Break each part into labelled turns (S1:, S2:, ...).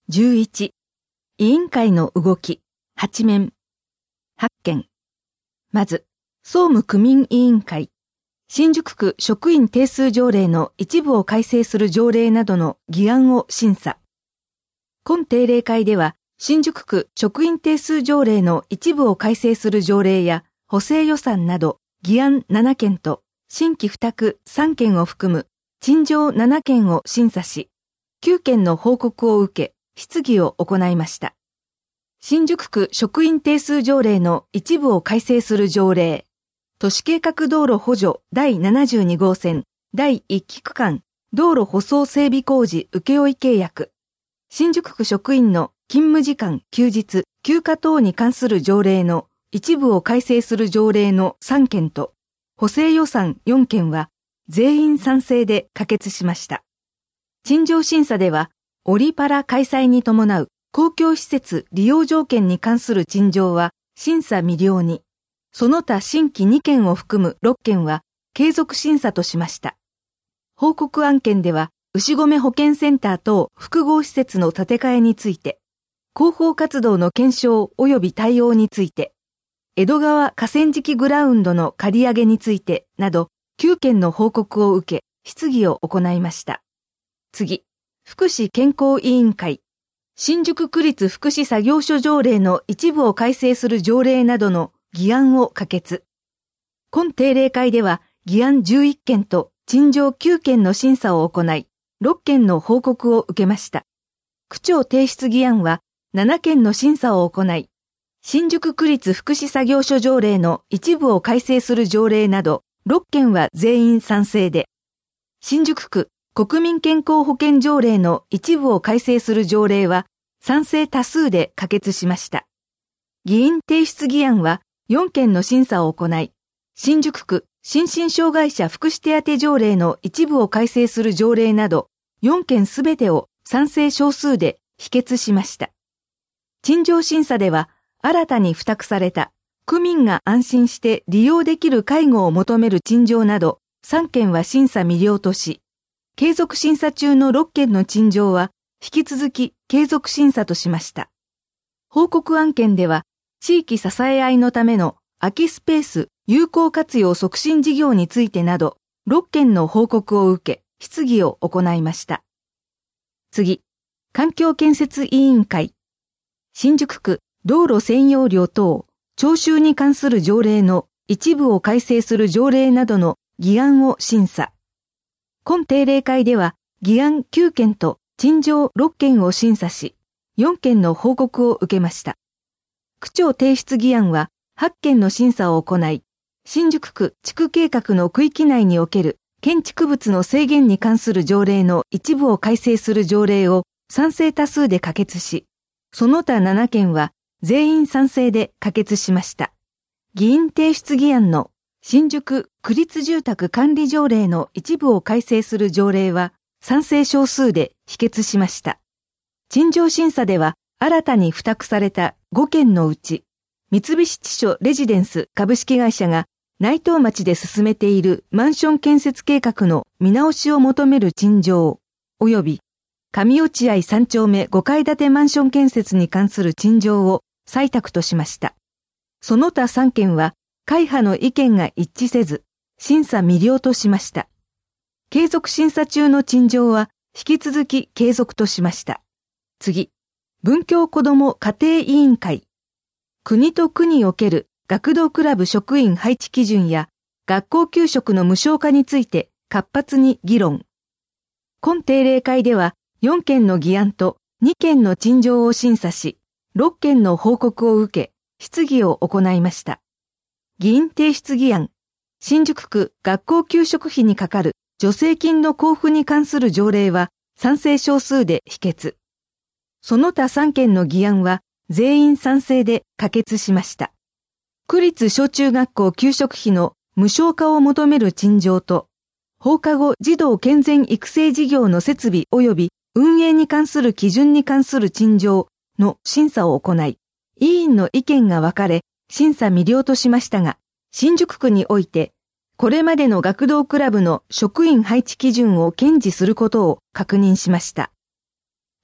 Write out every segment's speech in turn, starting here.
S1: 11、委員会の動き、8面。8件。まず、総務区民委員会、新宿区職員定数条例の一部を改正する条例などの議案を審査。今定例会では、新宿区職員定数条例の一部を改正する条例や補正予算など議案7件と新規付託3件を含む陳情7件を審査し、9件の報告を受け、質疑を行いました。新宿区職員定数条例の一部を改正する条例、都市計画道路補助第72号線第1期区間道路舗装整備工事請負契約、新宿区職員の勤務時間、休日、休暇等に関する条例の一部を改正する条例の3件と補正予算4件は全員賛成で可決しました。陳情審査では、オリパラ開催に伴う公共施設利用条件に関する陳情は審査未了に、その他新規2件を含む6件は継続審査としました。報告案件では、牛込保健センター等複合施設の建て替えについて、広報活動の検証及び対応について、江戸川河川敷グラウンドの借り上げについてなど9件の報告を受け、質疑を行いました。次、福祉健康委員会、新宿区立福祉作業所条例の一部を改正する条例などの議案を可決。今定例会では議案11件と陳情9件の審査を行い、6件の報告を受けました。区長提出議案は7件の審査を行い、新宿区立福祉作業所条例の一部を改正する条例など6件は全員賛成で、新宿区国民健康保険条例の一部を改正する条例は賛成多数で可決しました。議員提出議案は4件の審査を行い、新宿区心身障害者福祉手当条例の一部を改正する条例など4件すべてを賛成少数で否決しました。陳情審査では新たに付託された区民が安心して利用できる介護を求める陳情など3件は審査未了とし、継続審査中の6件の陳情は引き続き継続審査としました。報告案件では地域支え合いのための空きスペース有効活用促進事業についてなど6件の報告を受け質疑を行いました。次、環境建設委員会、新宿区道路占用料等徴収に関する条例の一部を改正する条例などの議案を審査。今定例会では議案9件と陳情6件を審査し、4件の報告を受けました。区長提出議案は8件の審査を行い、新宿区地区計画の区域内における建築物の制限に関する条例の一部を改正する条例を賛成多数で可決し、その他7件は全員賛成で可決しました。議員提出議案の新宿区立住宅管理条例の一部を改正する条例は賛成少数で否決しました。陳情審査では新たに付託された5件のうち、三菱地所レジデンス株式会社が内藤町で進めているマンション建設計画の見直しを求める陳情、及び上落合3丁目5階建てマンション建設に関する陳情を採択としました。その他3件は会派の意見が一致せず、審査未了としました。継続審査中の陳情は引き続き継続としました。次、文教子ども家庭委員会。国と区における学童クラブ職員配置基準や学校給食の無償化について活発に議論。今定例会では4件の議案と2件の陳情を審査し、6件の報告を受け、質疑を行いました。議員提出議案、新宿区学校給食費にかかる助成金の交付に関する条例は賛成少数で否決。その他3件の議案は全員賛成で可決しました。区立小中学校給食費の無償化を求める陳情と、放課後児童健全育成事業の設備及び運営に関する基準に関する陳情の審査を行い、委員の意見が分かれ、審査未了としましたが、新宿区において、これまでの学童クラブの職員配置基準を堅持することを確認しました。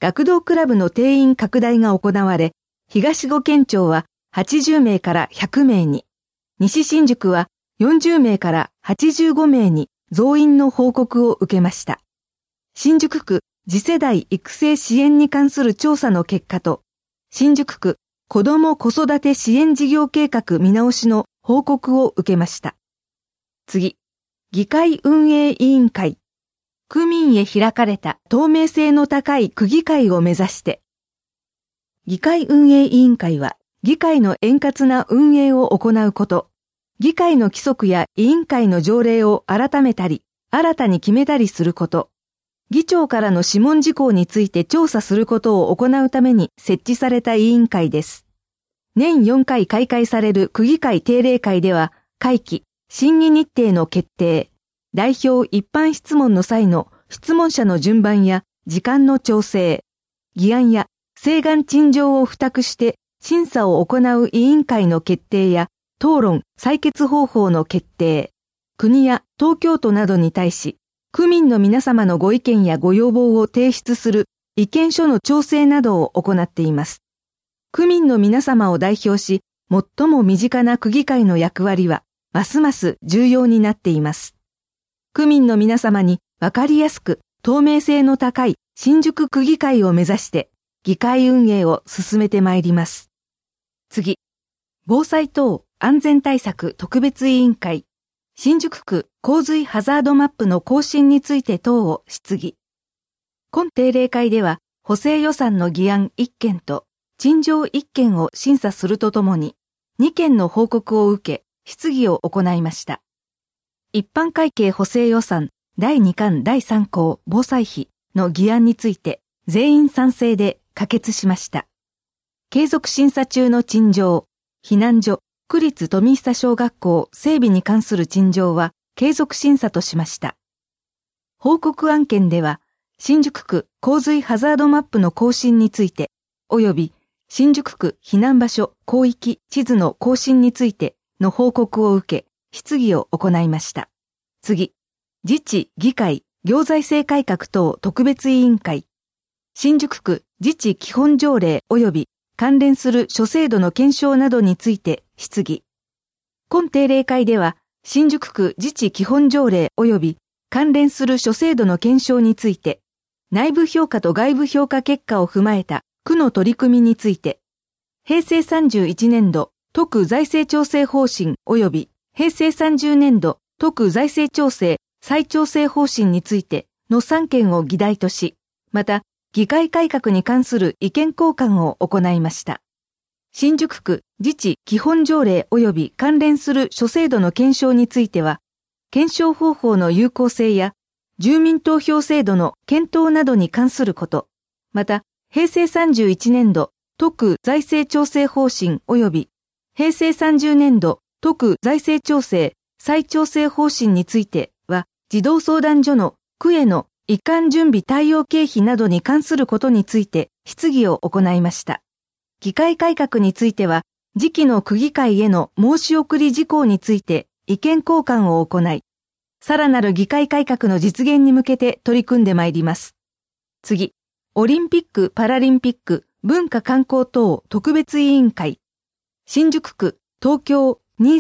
S1: 学童クラブの定員拡大が行われ、東5県庁は80名から100名に、西新宿は40名から85名に増員の報告を受けました。新宿区次世代育成支援に関する調査の結果と、新宿区子ども子育て支援事業計画見直しの報告を受けました。次、議会運営委員会。区民へ開かれた透明性の高い区議会を目指して。議会運営委員会は、議会の円滑な運営を行うこと、議会の規則や委員会の条例を改めたり、新たに決めたりすること、議長からの諮問事項について調査することを行うために設置された委員会です。年4回開会される区議会定例会では、会期、審議日程の決定、代表一般質問の際の質問者の順番や時間の調整、議案や請願陳情を付託して審査を行う委員会の決定や討論・採決方法の決定、国や東京都などに対し、区民の皆様のご意見やご要望を提出する意見書の調整などを行っています。区民の皆様を代表し、最も身近な区議会の役割は、ますます重要になっています。区民の皆様に分かりやすく透明性の高い新宿区議会を目指して、議会運営を進めてまいります。次、防災等安全対策特別委員会、新宿区洪水ハザードマップの更新について等を質疑。今定例会では、補正予算の議案1件と、陳情1件を審査するとともに、2件の報告を受け、質疑を行いました。一般会計補正予算第2巻第3項防災費の議案について、全員賛成で可決しました。継続審査中の陳情、避難所、区立富久小学校整備に関する陳情は継続審査としました。報告案件では、新宿区洪水ハザードマップの更新について、及び新宿区避難場所広域地図の更新についての報告を受け、質疑を行いました。次、自治議会行財政改革等特別委員会、新宿区自治基本条例及び関連する諸制度の検証などについて質疑。今定例会では、新宿区自治基本条例及び関連する諸制度の検証について、内部評価と外部評価結果を踏まえた区の取り組みについて、平成31年度都区財政調整方針及び平成30年度都区財政調整再調整方針についての3件を議題とし、また、議会改革に関する意見交換を行いました。新宿区自治基本条例及び関連する諸制度の検証については、検証方法の有効性や住民投票制度の検討などに関すること、また、平成31年度都区財政調整方針及び平成30年度都区財政調整再調整方針については、児童相談所の区への移管準備対応経費などに関することについて質疑を行いました。議会改革については、次期の区議会への申し送り事項について意見交換を行い、さらなる議会改革の実現に向けて取り組んでまいります。次、オリンピック・パラリンピック文化観光等特別委員会、新宿区東京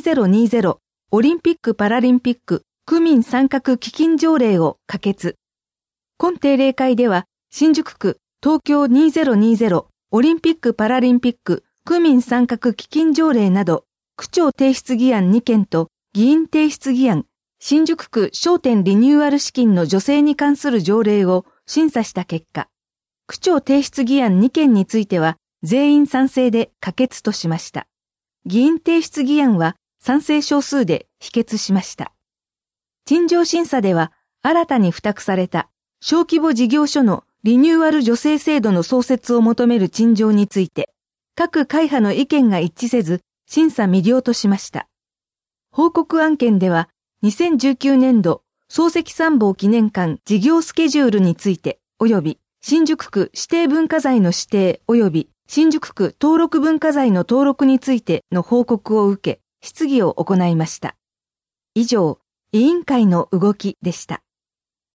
S1: 2020オリンピック・パラリンピック区民参画基金条例を可決。今定例会では、新宿区東京2020オリンピック・パラリンピック区民参画基金条例など、区長提出議案2件と議員提出議案、新宿区商店リニューアル資金の助成に関する条例を審査した結果、区長提出議案2件については全員賛成で可決としました。議員提出議案は賛成少数で否決しました。陳情審査では新たに付託された小規模事業所のリニューアル助成制度の創設を求める陳情について、各会派の意見が一致せず、審査未了としました。報告案件では、2019年度漱石参謀記念館事業スケジュールについて、及び新宿区指定文化財の指定及び新宿区登録文化財の登録についての報告を受け、質疑を行いました。以上、委員会の動きでした。